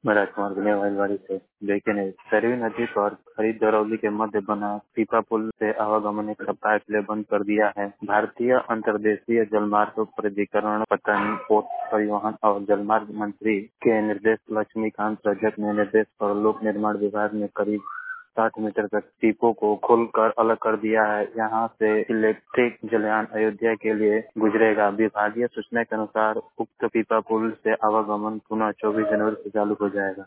मैं राजकुमार गुनियावाली से देखे नहीं सरयू नदी पर खरीद दरौली के मध्य बना पीपा पुल से आवागमन एक सप्ताह के लिए बंद कर दिया है। भारतीय अंतर्देशीय जलमार्ग प्राधिकरण पटन पोत परिवहन और जलमार्ग मंत्री के निर्देश लक्ष्मीकांत रजक ने निर्देश पर लोक निर्माण विभाग ने करीब 60 मीटर तक डिपो को खोलकर अलग कर दिया है। यहाँ से इलेक्ट्रिक जलयान अयोध्या के लिए गुजरेगा। विभागीय सूचना के अनुसार उक्त पीपा पुल से आवागमन पुनः 24 जनवरी से चालू हो जाएगा।